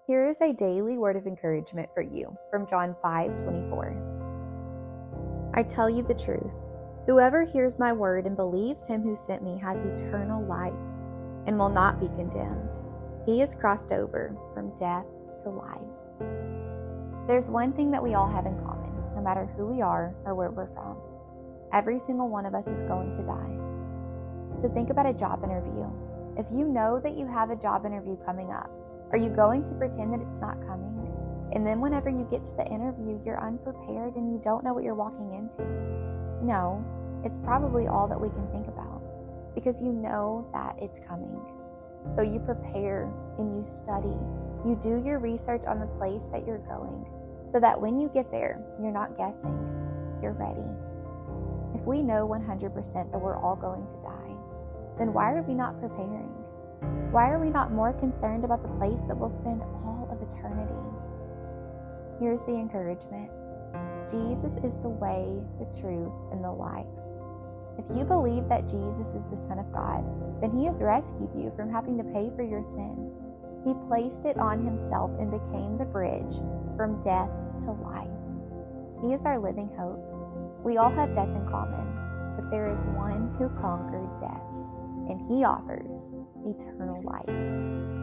Here is a daily word of encouragement for you from John 5:24. I tell you the truth. Whoever hears my word and believes him who sent me has eternal life and will not be condemned. He has crossed over from death to life. There's one thing that we all have in common, no matter who we are or where we're from. Every single one of us is going to die. So think about a job interview. If you know that you have a job interview coming up, are you going to pretend that it's not coming? And then whenever you get to the interview, you're unprepared and you don't know what you're walking into? No, it's probably all that we can think about because you know that it's coming. So you prepare and you study. You do your research on the place that you're going so that when you get there, you're not guessing, you're ready. If we know 100% that we're all going to die, then why are we not preparing? Why are we not more concerned about the place that we'll spend all of eternity? Here's the encouragement. Jesus is the way, the truth, and the life. If you believe that Jesus is the Son of God, then He has rescued you from having to pay for your sins. He placed it on Himself and became the bridge from death to life. He is our living hope. We all have death in common, but there is one who conquered death, and He offers eternal life.